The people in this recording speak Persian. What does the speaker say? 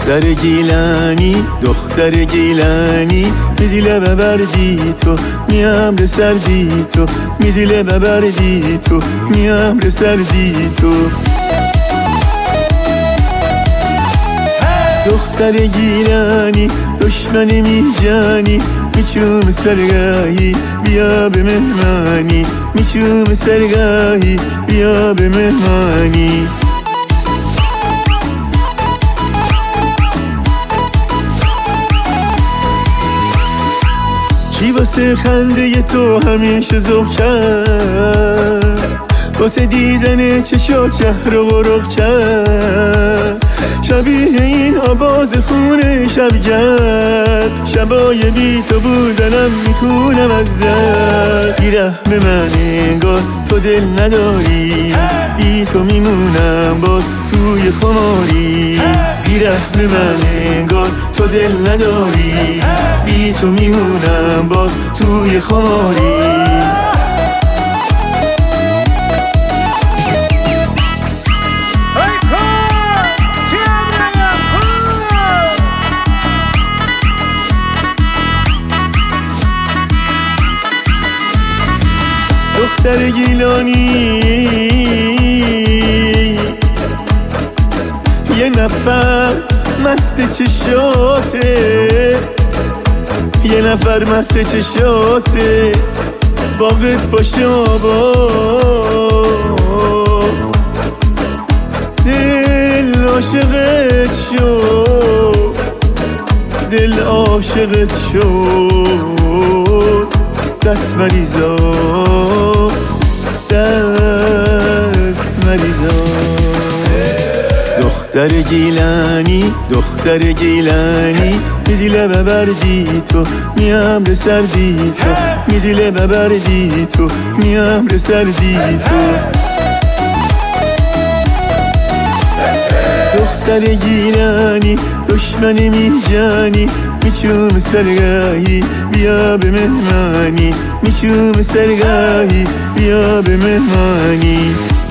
دختر گیلانی دختر گیلانی میدیله ببردی تو میام به سردی تو میدیله ببردی تو میام به سردی تو دختر گیلانی دشمن میجانی میچوم سرگاهی بیا به مهمانی میچوم سرگاهی بیا به مهمانی کی واسه خنده تو همیشه ذوق کرد واسه دیدن چشا چهر و غرق کرد شبیه این آواز خونه شبگرد شبای بی تو بودنم میخونم از درد بیرحم من انگار تو دل نداری بی تو میمونم باز توی خماری بیرحم من انگار تو دل نداری بی تو میمونم باز توی خماری دختر گیلانی یه نفر مست چشاته یه نفر مست چشاته باقت باشه آباد دل عاشقت شد دل عاشقت شد دست مریضا دست مریضا دختر گیلانی دختر گیلانی میدیله ببردی تو میام به سردی تو میدیله ببردی تو میام به سردی تو دختر گیلانی دشمن میجانی میچوم سرگاهی بیا به مهمانی میچوم سرگاهی بیا به مهمانی